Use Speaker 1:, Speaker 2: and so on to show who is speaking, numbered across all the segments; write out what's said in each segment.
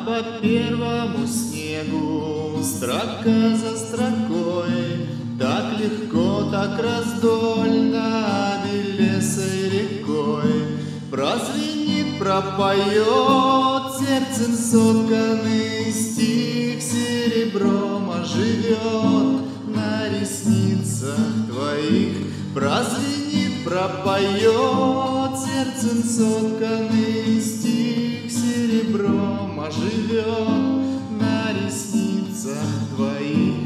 Speaker 1: по первому снегу, строка за строкой, так легко, так раздольно, белесой рекой прозвенит, пропоет сердцем сотканный стих, серебром оживет на ресницах твоих. Прозвенит, пропоет сердцем сотканный стих, серебром оживет на ресницах твоих.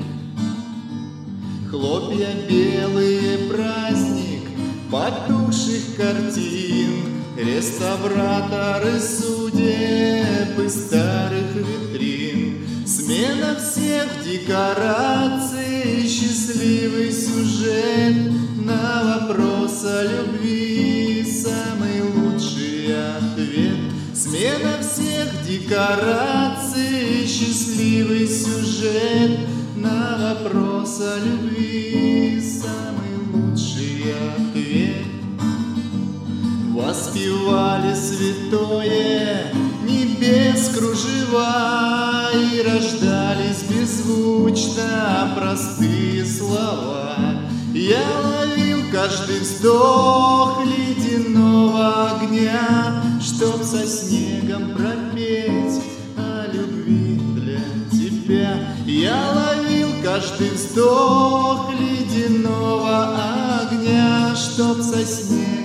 Speaker 1: Хлопья белые, праздник потухших картин, реставраторы судеб и старых витрин, смена всех декораций, счастливый сюжет на вопрос о любви, самый лучший ответ. Смена всех декораций, счастливый сюжет на вопрос о любви, самый лучший ответ. Воспевали святое небес кружева и рождались беззвучно простые слова. Я ловил каждый вздох ледяного огня, чтоб со снегом пропеть о любви для тебя. Я ловил каждый вздох ледяного огня, чтоб со снегом